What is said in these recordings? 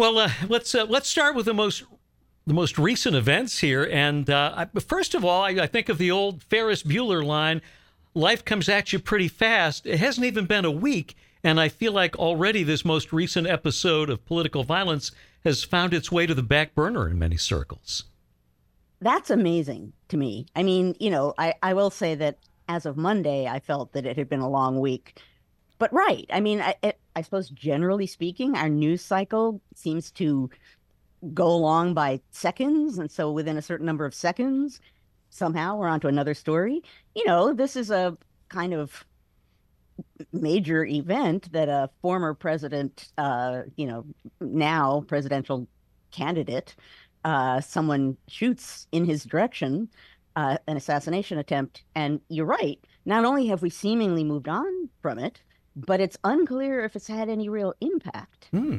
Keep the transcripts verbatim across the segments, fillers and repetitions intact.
Well, uh, let's uh, let's start with the most the most recent events here. And uh, I, first of all, I, I think of the old Ferris Bueller line: "Life comes at you pretty fast." It hasn't even been a week, and I feel like already this most recent episode of political violence has found its way to the back burner in many circles. That's amazing to me. I mean, you know, I, I will say that as of Monday, I felt that it had been a long week. But right, I mean, I, it, I suppose generally speaking, our news cycle seems to go along by seconds. And so within a certain number of seconds, somehow we're on to another story. You know, this is a kind of major event that a former president, uh, you know, now presidential candidate, uh, someone shoots in his direction, uh, an assassination attempt. And you're right. Not only have we seemingly moved on from it, but it's unclear if it's had any real impact Hmm.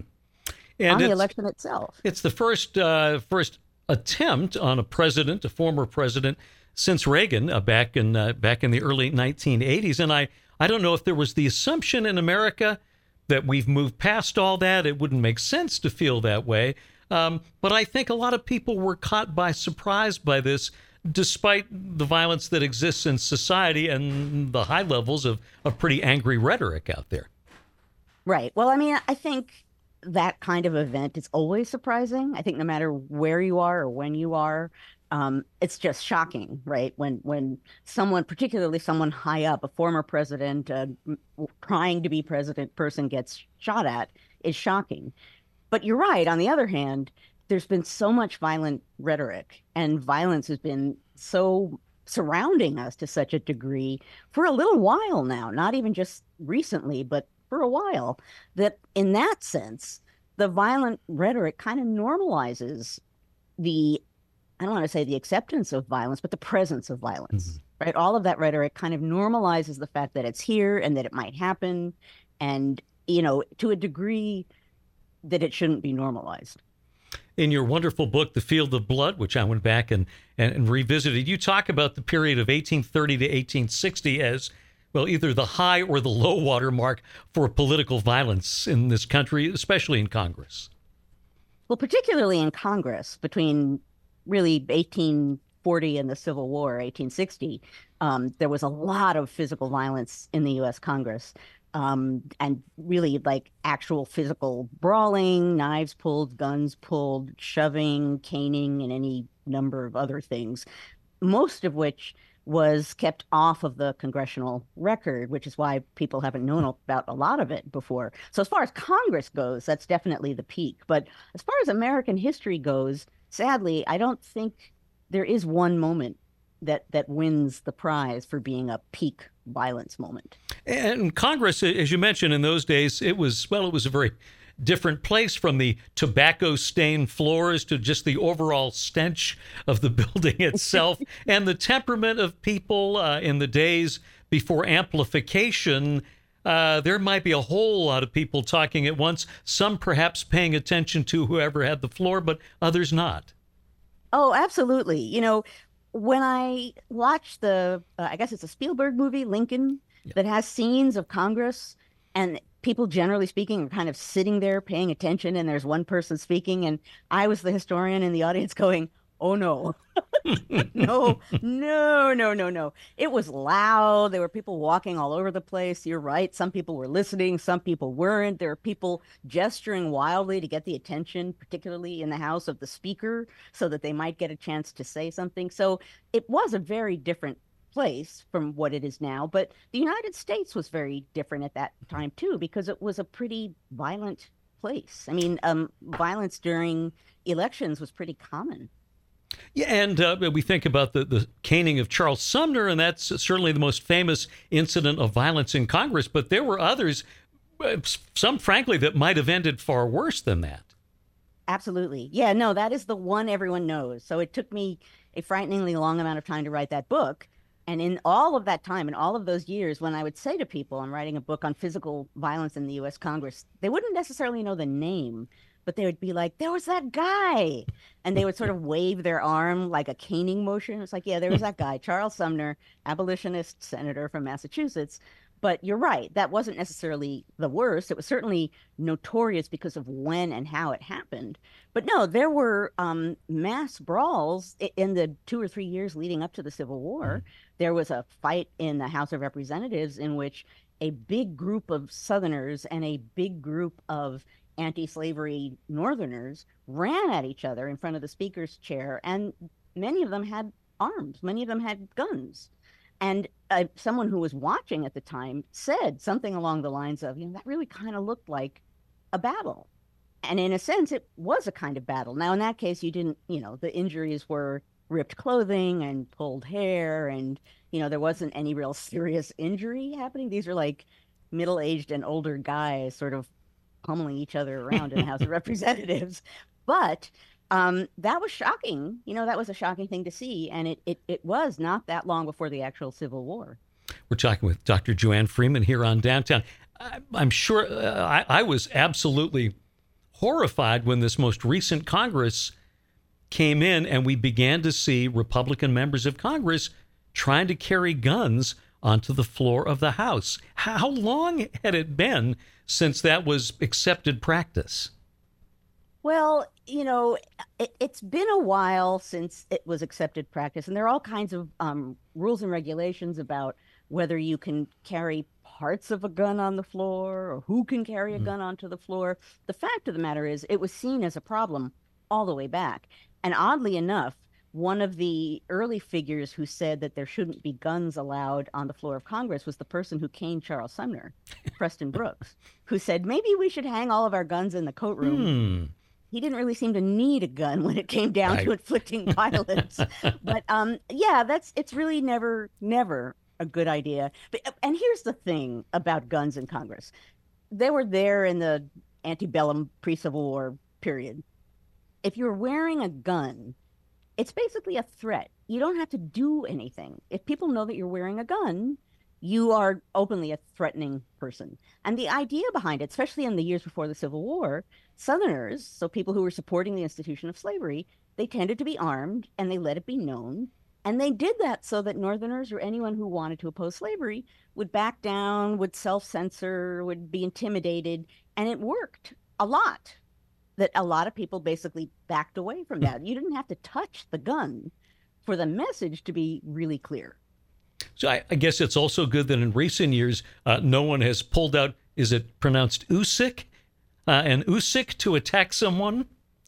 on And the it's, election itself. it's the first uh, first attempt on a president, a former president, since Reagan uh, back in uh, back in the early nineteen eighties. And I, I don't know if there was the assumption in America that we've moved past all that. It wouldn't make sense to feel that way. Um, but I think a lot of people were caught by surprise by this, despite the violence that exists in society and the high levels of, of pretty angry rhetoric out there. Right. Well, I mean, I think that kind of event is always surprising. I think no matter where you are or when you are, um, it's just shocking, right? When when someone, particularly someone high up, a former president, uh, trying to be president person gets shot at, is shocking. But you're right. On the other hand, there's been so much violent rhetoric, and violence has been so surrounding us to such a degree for a little while now, not even just recently, but for a while, that in that sense, the violent rhetoric kind of normalizes the, I don't want to say the acceptance of violence, but the presence of violence, mm-hmm. right? All of that rhetoric kind of normalizes the fact that it's here and that it might happen. And, you know, to a degree that it shouldn't be normalized. In your wonderful book, The Field of Blood, which I went back and, and, and revisited, you talk about the period of eighteen thirty to eighteen sixty as, well, either the high or the low water mark for political violence in this country, especially in Congress. Well, particularly in Congress, between really eighteen forty and the Civil War, eighteen sixty, um, there was a lot of physical violence in the U S Congress. Um, and really like actual physical brawling, knives pulled, guns pulled, shoving, caning, and any number of other things, most of which was kept off of the congressional record, which is why people haven't known about a lot of it before. So as far as Congress goes, that's definitely the peak. But as far as American history goes, sadly, I don't think there is one moment that that wins the prize for being a peak violence moment. And Congress, as you mentioned, in those days, it was, well, it was a very different place, from the tobacco-stained floors to just the overall stench of the building itself and the temperament of people uh, in the days before amplification. Uh, there might be a whole lot of people talking at once, some perhaps paying attention to whoever had the floor, but others not. Oh, absolutely. You know, when I watch the, uh, I guess it's a Spielberg movie, Lincoln, yeah. that has scenes of Congress, and people generally speaking are kind of sitting there paying attention, and there's one person speaking, and I was the historian in the audience going, oh no, no, no, no, no, no. It was loud. There were people walking all over the place. You're right. Some people were listening. Some people weren't. There were people gesturing wildly to get the attention, particularly in the House, of the speaker, so that they might get a chance to say something. So it was a very different place from what it is now. But the United States was very different at that time, too, because it was a pretty violent place. I mean, um, violence during elections was pretty common. Yeah, and uh, we think about the, the caning of Charles Sumner, and that's certainly the most famous incident of violence in Congress. But there were others, some, frankly, that might have ended far worse than that. Absolutely. Yeah, no, that is the one everyone knows. So it took me a frighteningly long amount of time to write that book. And in all of that time, in all of those years, when I would say to people, I'm writing a book on physical violence in the U S Congress, they wouldn't necessarily know the name, but they would be like, there was that guy. And they would sort of wave their arm like a caning motion. It's like, yeah, there was that guy, Charles Sumner, abolitionist senator from Massachusetts. But you're right, that wasn't necessarily the worst. It was certainly notorious because of when and how it happened. But no, there were um, mass brawls in the two or three years leading up to the Civil War. There was a fight in the House of Representatives in which a big group of Southerners and a big group of anti-slavery Northerners ran at each other in front of the Speaker's chair, and many of them had arms, many of them had guns. And uh, someone who was watching at the time said something along the lines of, you know, that really kind of looked like a battle. And in a sense, it was a kind of battle. Now, in that case, you didn't, you know, the injuries were ripped clothing and pulled hair, and, you know, there wasn't any real serious injury happening. These are like middle-aged and older guys sort of pummeling each other around in the House of Representatives. But um, that was shocking. You know, that was a shocking thing to see. And it, it, it was not that long before the actual Civil War. We're talking with Doctor Joanne Freeman here on Downtown. I, I'm sure uh, I, I was absolutely horrified when this most recent Congress came in and we began to see Republican members of Congress trying to carry guns onto the floor of the House. How long had it been since that was accepted practice? Well, you know, it, it's been a while since it was accepted practice, and there are all kinds of um, rules and regulations about whether you can carry parts of a gun on the floor or who can carry a mm-hmm. gun onto the floor. The fact of the matter is, it was seen as a problem all the way back. And oddly enough, one of the early figures who said that there shouldn't be guns allowed on the floor of Congress was the person who caned Charles Sumner, Preston Brooks, who said, maybe we should hang all of our guns in the coat room. Hmm. He didn't really seem to need a gun when it came down right. to inflicting violence. But um, yeah, that's it's really never, never a good idea. But, and here's the thing about guns in Congress. They were there in the antebellum pre-Civil War period. If you're wearing a gun, it's basically a threat. You don't have to do anything. If people know that you're wearing a gun, you are openly a threatening person. And the idea behind it, especially in the years before the Civil War, Southerners, so people who were supporting the institution of slavery, they tended to be armed and they let it be known. And they did that so that Northerners or anyone who wanted to oppose slavery would back down, would self-censor, would be intimidated. And it worked a lot. That a lot of people basically backed away from that. You didn't have to touch the gun for the message to be really clear. So I, I guess it's also good that in recent years, uh, no one has pulled out, is it pronounced Usyk? Uh, and Usyk to attack someone?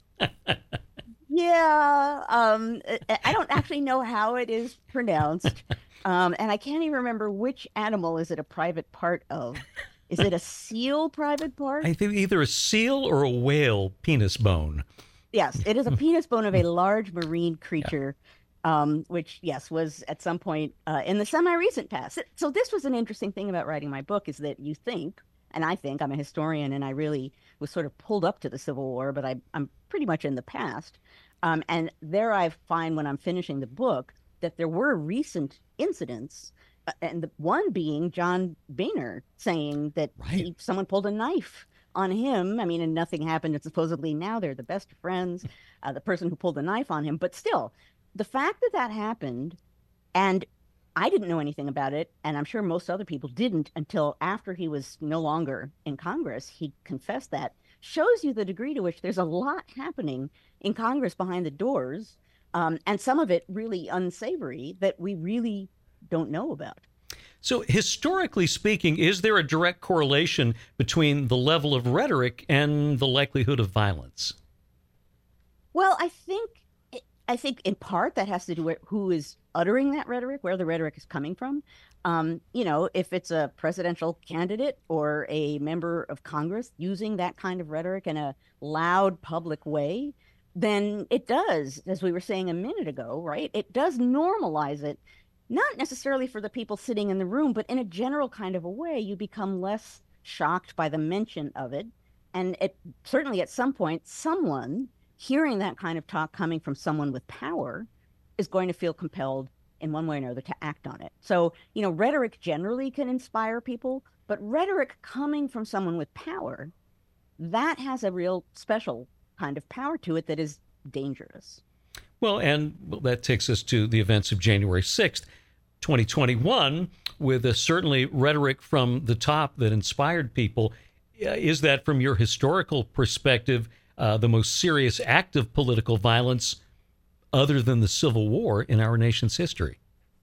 Yeah, um, I don't actually know how it is pronounced. Um, and I can't even remember which animal is it a private part of. Is it a seal private part? I think either a seal or a whale penis bone. Yes, it is a penis bone of a large marine creature, yeah. um, which, yes, was at some point uh, in the semi-recent past. So this was an interesting thing about writing my book is that you think, and I think, I'm a historian and I really was sort of pulled up to the Civil War, but I, I'm pretty much in the past. Um, and there I find when I'm finishing the book that there were recent incidents, uh, and the one being John Boehner saying that right. he, someone pulled a knife on him. I mean, and nothing happened. And supposedly now they're the best of friends, uh, the person who pulled the knife on him. But still, the fact that that happened, and I didn't know anything about it, and I'm sure most other people didn't until after he was no longer in Congress, he confessed that, shows you the degree to which there's a lot happening in Congress behind the doors, um, and some of it really unsavory that we really don't know about. So historically speaking, is there a direct correlation between the level of rhetoric and the likelihood of violence? Well, I think I think in part that has to do with who is uttering that rhetoric, where the rhetoric is coming from. Um, you know, if it's a presidential candidate or a member of Congress using that kind of rhetoric in a loud public way, then it does, as we were saying a minute ago, right? It does normalize it, not necessarily for the people sitting in the room, but in a general kind of a way, you become less shocked by the mention of it. And it certainly at some point, someone hearing that kind of talk coming from someone with power is going to feel compelled in one way or another to act on it. So, you know, rhetoric generally can inspire people, but rhetoric coming from someone with power, that has a real special kind of power to it that is dangerous. Well, and well, that takes us to the events of January sixth. twenty twenty-one with a certainly rhetoric from the top that inspired people. Uh, Is that, from your historical perspective, uh, the most serious act of political violence other than the Civil War in our nation's history?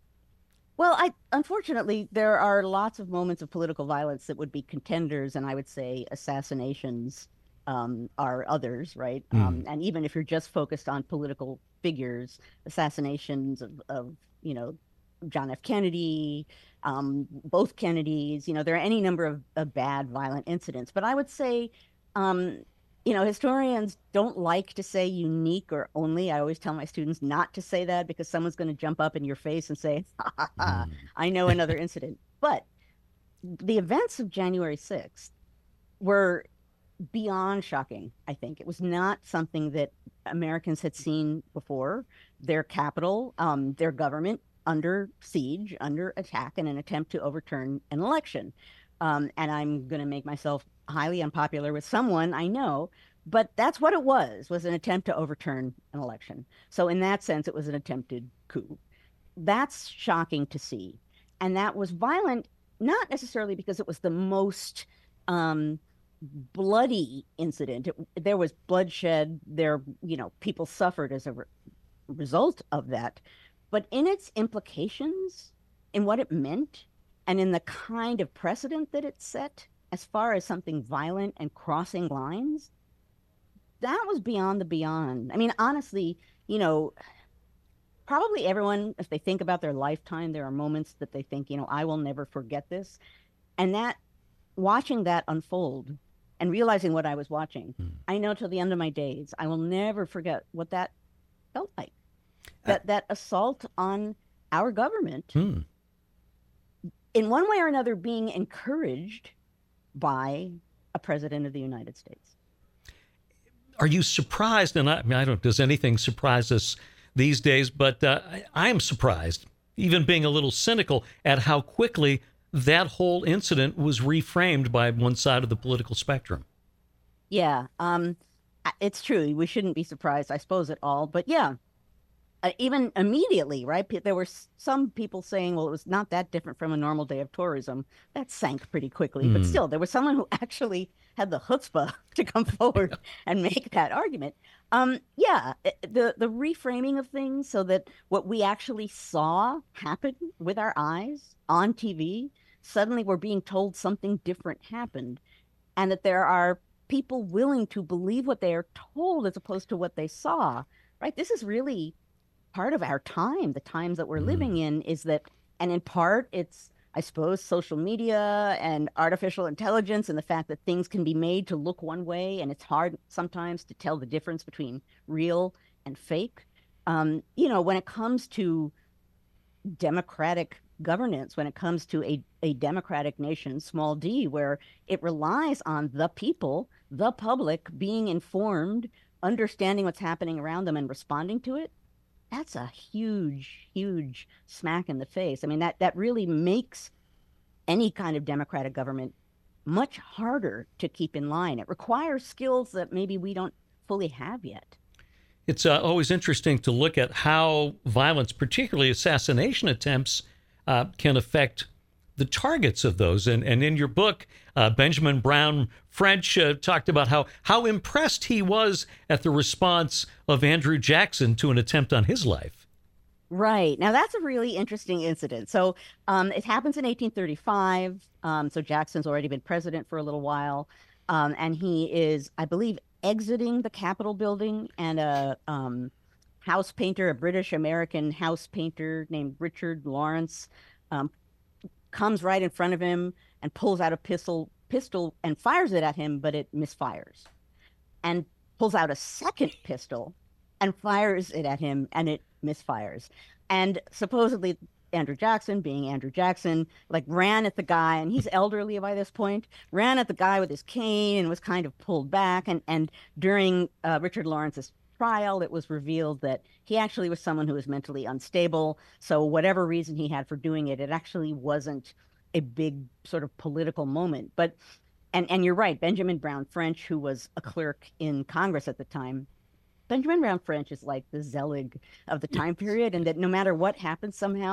Well, I unfortunately there are lots of moments of political violence that would be contenders, and I would say assassinations um, are others, right? Um, Mm. and even if you're just focused on political figures, assassinations of, of you know, John F. Kennedy, um, both Kennedys, you know, there are any number of, of bad, violent incidents. But I would say, um, you know, historians don't like to say unique or only. I always tell my students not to say that because someone's going to jump up in your face and say, ha, ha, ha, Mm. I know another incident. But the events of January sixth were beyond shocking, I think. It was not something that Americans had seen before. Their capital, um, their government under siege, under attack in an attempt to overturn an election. Um, and I'm going to make myself highly unpopular with someone I know, but that's what it was, was an attempt to overturn an election. So in that sense, it was an attempted coup. That's shocking to see. And that was violent, not necessarily because it was the most um, bloody incident. It, there was bloodshed. There, you know, people suffered as a re- result of that. But in its implications, in what it meant, and in the kind of precedent that it set, as far as something violent and crossing lines, that was beyond the beyond. I mean, honestly, you know, probably everyone, if they think about their lifetime, there are moments that they think, you know, I will never forget this. And that, watching that unfold and realizing what I was watching, Mm. I know till the end of my days, I will never forget what that felt like. Uh, That that assault on our government, mm. in one way or another, being encouraged by a president of the United States. Are you surprised? And I, I mean, I don't, does anything surprise us these days? But uh, I, I am surprised, even being a little cynical, at how quickly that whole incident was reframed by one side of the political spectrum. Yeah, um, I- it's true. We shouldn't be surprised, I suppose, at all. But yeah, uh, even immediately, right? pe- There were s- some people saying, well, it was not that different from a normal day of tourism. That sank pretty quickly. But Mm. still, there was someone who actually had the chutzpah to come forward and make that argument. Um, yeah, i- the the reframing of things so that what we actually saw happen with our eyes on T V, suddenly we're being told something different happened, and that there are people willing to believe what they are told as opposed to what they saw, right? This is really part of our time, the times that we're living Mm. in, is that, and in part, it's, I suppose, social media and artificial intelligence and the fact that things can be made to look one way, and it's hard sometimes to tell the difference between real and fake. Um, you know, when it comes to democratic governance, when it comes to a, a democratic nation, small d, where it relies on the people, the public being informed, understanding what's happening around them and responding to it, that's a huge, huge smack in the face. I mean, that that really makes any kind of democratic government much harder to keep in line. It requires skills that maybe we don't fully have yet. It's uh, always interesting to look at how violence, particularly assassination attempts, uh, can affect the targets of those. And, and in your book, uh, Benjamin Brown French uh, talked about how, how impressed he was at the response of Andrew Jackson to an attempt on his life. Right. Now, that's a really interesting incident. So um, it happens in eighteen thirty-five. Um, so Jackson's already been president for a little while. Um, and he is, I believe, exiting the Capitol building. And a um, house painter, a British American house painter named Richard Lawrence, um, comes right in front of him and pulls out a pistol, pistol and fires it at him, but it misfires. And pulls out a second pistol and fires it at him, and it misfires. And supposedly Andrew Jackson, being Andrew Jackson, like ran at the guy, and he's elderly by this point, ran at the guy with his cane and was kind of pulled back. And and during uh, Richard Lawrence's trial, it was revealed that he actually was someone who was mentally unstable. So whatever reason he had for doing it, it actually wasn't a big sort of political moment. But and and you're right, Benjamin Brown French, who was a clerk in Congress at the time, Benjamin Brown French is like the Zelig of the time period, and that no matter what happens, somehow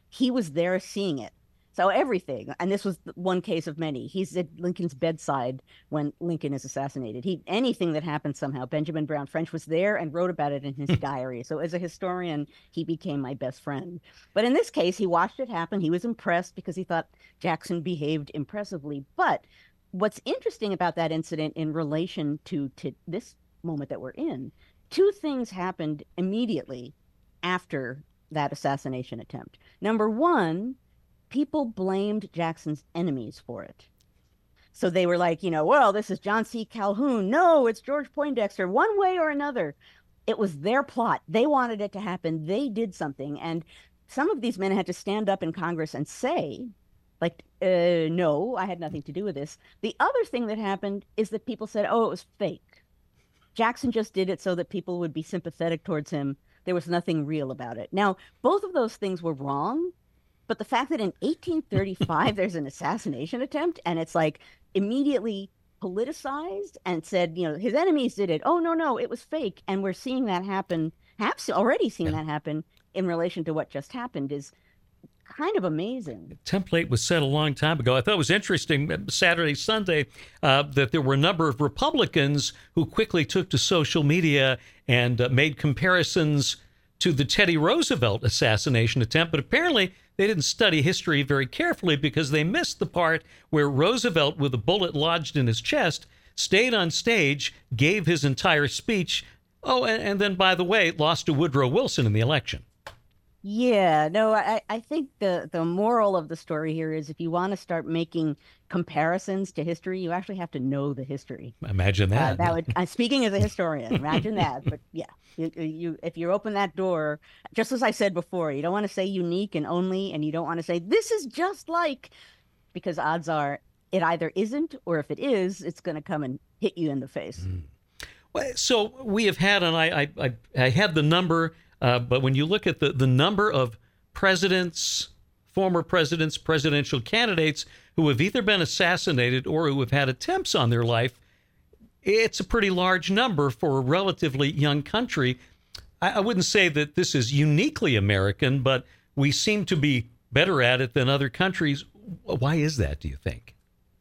he was there seeing it. So everything, and this was one case of many. He's at Lincoln's bedside when Lincoln is assassinated. He anything that happened somehow. Benjamin Brown French was there and wrote about it in his diary. So as a historian, he became my best friend. But in this case, he watched it happen. He was impressed because he thought Jackson behaved impressively. But what's interesting about that incident in relation to to this moment that we're in, two things happened immediately after that assassination attempt. Number one, people blamed Jackson's enemies for it. So they were like, you know, well, this is John C. Calhoun. No, it's George Poindexter. One way or another, it was their plot. They wanted it to happen. They did something. And some of these men had to stand up in Congress and say, like, uh, no, I had nothing to do with this. The other thing that happened is that people said, oh, it was fake. Jackson just did it so that people would be sympathetic towards him. There was nothing real about it. Now, both of those things were wrong. But the fact that in eighteen thirty-five there's an assassination attempt and it's like immediately politicized and said, you know, his enemies did it. Oh, no, no, it was fake. And we're seeing that happen, have already seen yeah. that happen in relation to what just happened is kind of amazing. The template was set a long time ago. I thought it was interesting Saturday, Sunday, uh, that there were a number of Republicans who quickly took to social media and uh, made comparisons to the Teddy Roosevelt assassination attempt. But apparently they didn't study history very carefully because they missed the part where Roosevelt, with a bullet lodged in his chest, stayed on stage, gave his entire speech. Oh, and, and then, by the way, lost to Woodrow Wilson in the election. Yeah, no, I, I think the, the moral of the story here is if you want to start making comparisons to history, you actually have to know the history. Imagine that. Uh, that would, uh, speaking as a historian, imagine that. But yeah, you, you if you open that door, just as I said before, you don't want to say unique and only, and you don't want to say this is just like, because odds are it either isn't, or if it is, it's going to come and hit you in the face. Mm. Well, so we have had, and I, I, I, I had the number. Uh, but when you look at the, the number of presidents, former presidents, presidential candidates who have either been assassinated or who have had attempts on their life, it's a pretty large number for a relatively young country. I, I wouldn't say that this is uniquely American, but we seem to be better at it than other countries. Why is that, do you think?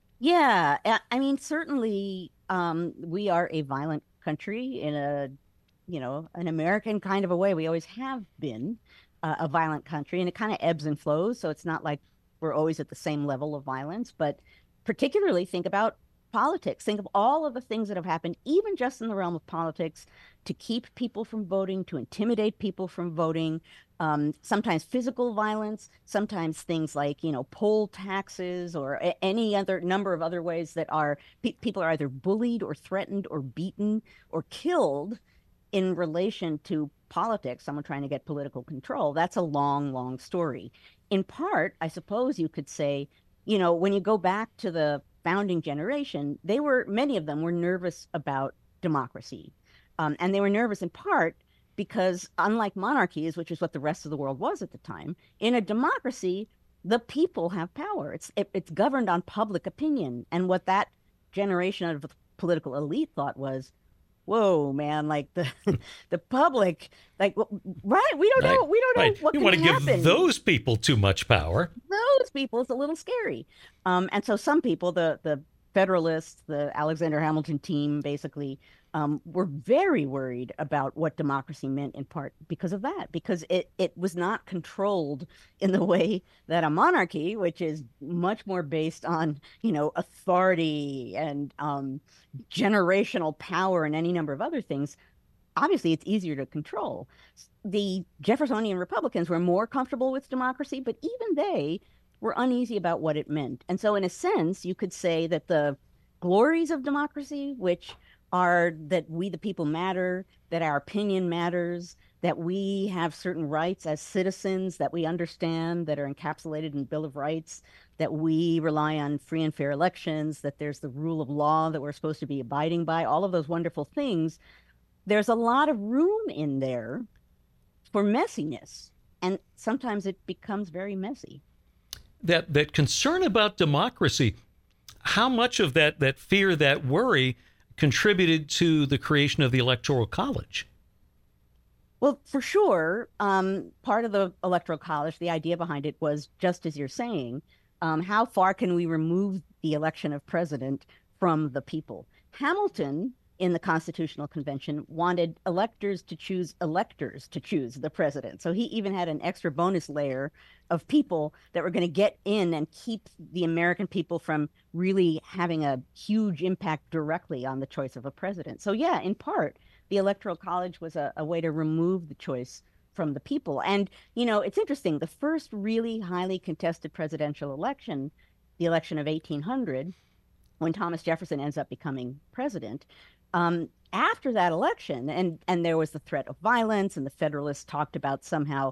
Yeah, I mean, certainly um, we are a violent country in a you know, an American kind of a way. We always have been uh, a violent country, and it kind of ebbs and flows. So it's not like we're always at the same level of violence, but particularly think about politics. Think of all of the things that have happened, even just in the realm of politics, to keep people from voting, to intimidate people from voting, um, sometimes physical violence, sometimes things like, you know, poll taxes or a- any other number of other ways that are pe- people are either bullied or threatened or beaten or killed in relation to politics, someone trying to get political control. That's a long, long story. In part, I suppose you could say, you know, when you go back to the founding generation, they were, many of them were nervous about democracy. Um, and they were nervous in part because unlike monarchies, which is what the rest of the world was at the time, in a democracy, the people have power. It's, it, it's governed on public opinion. And what that generation of the political elite thought was, whoa, man, like the the public, like, right, we don't know, right, we don't know right. what you can want to happen. give those people too much power. Those people, it's a little scary. Um, and so some people, the the Federalists, the Alexander Hamilton team, basically, um, were very worried about what democracy meant in part because of that, because it, it was not controlled in the way that a monarchy, which is much more based on, you know, authority and um, generational power and any number of other things. Obviously, it's easier to control. The Jeffersonian Republicans were more comfortable with democracy, but even they were uneasy about what it meant. And so in a sense, you could say that the glories of democracy, which are that we the people matter, that our opinion matters, that we have certain rights as citizens that we understand, that are encapsulated in the Bill of Rights, that we rely on free and fair elections, that there's the rule of law that we're supposed to be abiding by, all of those wonderful things. There's a lot of room in there for messiness, and sometimes it becomes very messy. That that concern about democracy, how much of that that fear, that worry contributed to the creation of the Electoral College? Well, for sure, um, part of the Electoral College, the idea behind it was just as you're saying, um, how far can we remove the election of president from the people? Hamilton, in the Constitutional Convention, wanted electors to choose electors to choose the president. So he even had an extra bonus layer of people that were going to get in and keep the American people from really having a huge impact directly on the choice of a president. So, yeah, in part the Electoral College was a, a way to remove the choice from the people. And, you know, it's interesting. The first really highly contested presidential election, the election of eighteen hundred, when Thomas Jefferson ends up becoming president, um, after that election, and, and there was the threat of violence, and the Federalists talked about somehow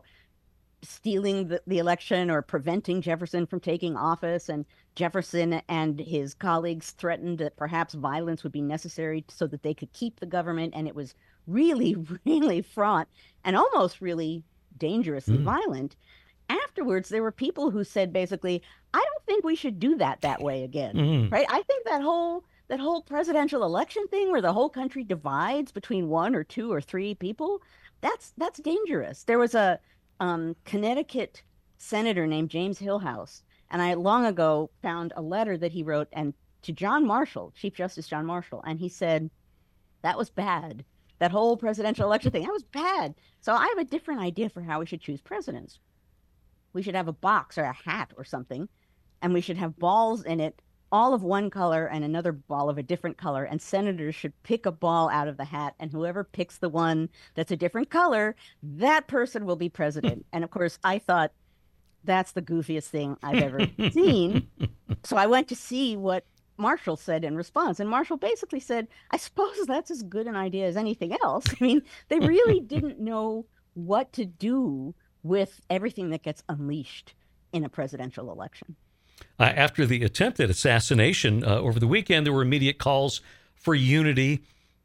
stealing the, the election or preventing Jefferson from taking office. And Jefferson and his colleagues threatened that perhaps violence would be necessary so that they could keep the government. And it was really, really fraught and almost really dangerously Mm. violent. Afterwards, there were people who said basically, I don't think we should do that that way again, Mm. right? I think that whole that whole presidential election thing where the whole country divides between one or two or three people, that's that's dangerous. There was a um, Connecticut senator named James Hillhouse, and I long ago found a letter that he wrote and to John Marshall, Chief Justice John Marshall, and he said that was bad. That whole presidential election thing, that was bad. So I have a different idea for how we should choose presidents. We should have a box or a hat or something, and we should have balls in it, all of one color and another ball of a different color. And senators should pick a ball out of the hat, and whoever picks the one that's a different color, that person will be president. And of course, I thought that's the goofiest thing I've ever seen. So I went to see what Marshall said in response. And Marshall basically said, I suppose that's as good an idea as anything else. I mean, they really didn't know what to do with everything that gets unleashed in a presidential election. Uh, after the attempted assassination uh, over the weekend, there were immediate calls for unity.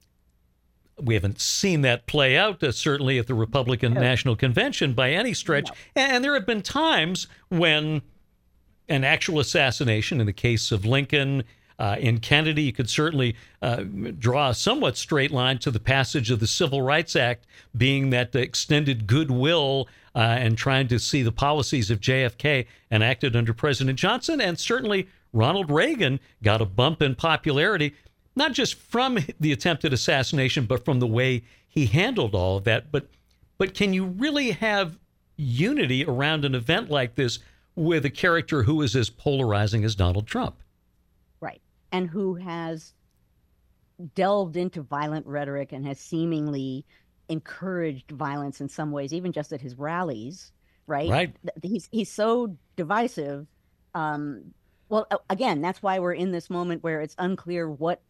We haven't seen that play out, uh, certainly at the Republican No. National Convention by any stretch. No. And there have been times when an actual assassination, in the case of Lincoln, uh, in Kennedy, you could certainly uh, draw a somewhat straight line to the passage of the Civil Rights Act being that extended goodwill uh, and trying to see the policies of J F K enacted under President Johnson. And certainly Ronald Reagan got a bump in popularity, not just from the attempted assassination, but from the way he handled all of that. But, but can you really have unity around an event like this with a character who is as polarizing as Donald Trump? Right. And who has delved into violent rhetoric and has seemingly encouraged violence in some ways, even just at his rallies, right? Right. He's he's so divisive. Um, well, again, that's why we're in this moment where it's unclear what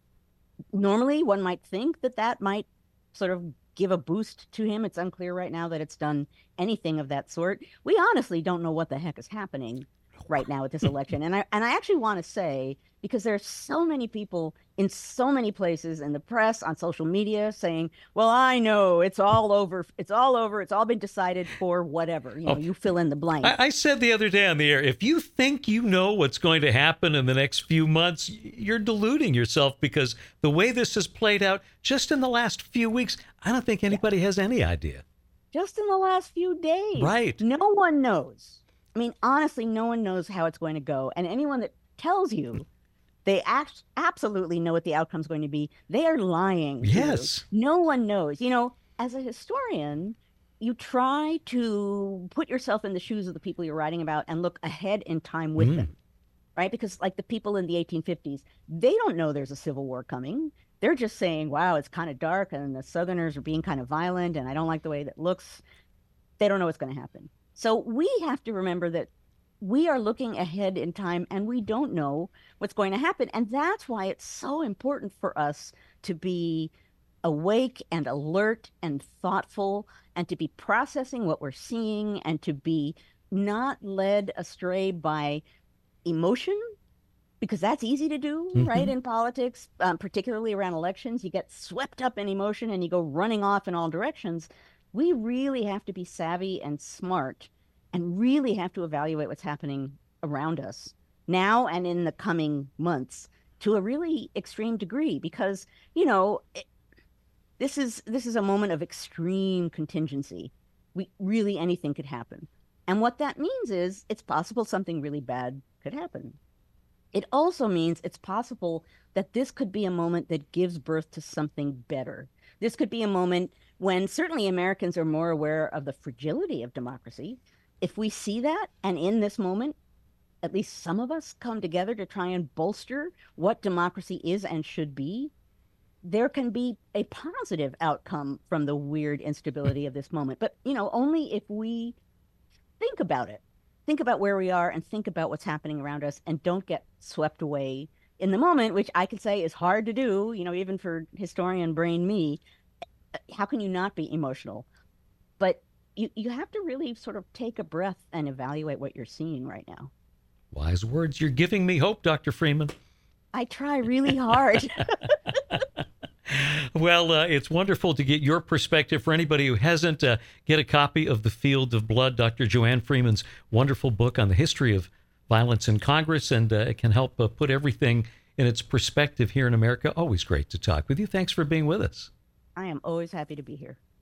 normally one might think that that might sort of give a boost to him. It's unclear right now that it's done anything of that sort. We honestly don't know what the heck is happening right now with this election. And I and I actually want to say, because there are so many people in so many places in the press, on social media saying, well, I know it's all over. It's all over. It's all been decided for whatever. You know, Oh, you fill in the blank. I, I said the other day on the air, if you think you know what's going to happen in the next few months, you're deluding yourself, because the way this has played out just in the last few weeks, I don't think anybody yeah. has any idea. Just in the last few days. Right. No one knows. I mean, honestly, no one knows how it's going to go. And anyone that tells you they act, absolutely know what the outcome is going to be, they are lying. Yes. No one knows. You know, as a historian, you try to put yourself in the shoes of the people you're writing about and look ahead in time with mm. them, right? Because like the people in the eighteen fifties, they don't know there's a civil war coming. They're just saying, wow, it's kind of dark and the Southerners are being kind of violent and I don't like the way that looks. They don't know what's going to happen. So we have to remember that we are looking ahead in time and we don't know what's going to happen. And that's why it's so important for us to be awake and alert and thoughtful and to be processing what we're seeing and to be not led astray by emotion, because that's easy to do, mm-hmm. right? In politics, um, particularly around elections, you get swept up in emotion and you go running off in all directions. We really have to be savvy and smart and really have to evaluate what's happening around us now and in the coming months to a really extreme degree, because, you know, it, This is this is a moment of extreme contingency. We really anything could happen. And what that means is it's possible something really bad could happen. It also means it's possible that this could be a moment that gives birth to something better. This could be a moment when certainly Americans are more aware of the fragility of democracy. If we see that, and in this moment, at least some of us come together to try and bolster what democracy is and should be, there can be a positive outcome from the weird instability of this moment. But, you know, only if we think about it, think about where we are and think about what's happening around us and don't get swept away in the moment, which I could say is hard to do, you know, even for historian brain me. How can you not be emotional? But you, you have to really sort of take a breath and evaluate what you're seeing right now. Wise words. You're giving me hope, Doctor Freeman. I try really hard. Well, uh, it's wonderful to get your perspective. For anybody who hasn't, uh, get a copy of The Field of Blood, Doctor Joanne Freeman's wonderful book on the history of violence in Congress, and uh, it can help uh, put everything in its perspective here in America. Always great to talk with you. Thanks for being with us. I am always happy to be here.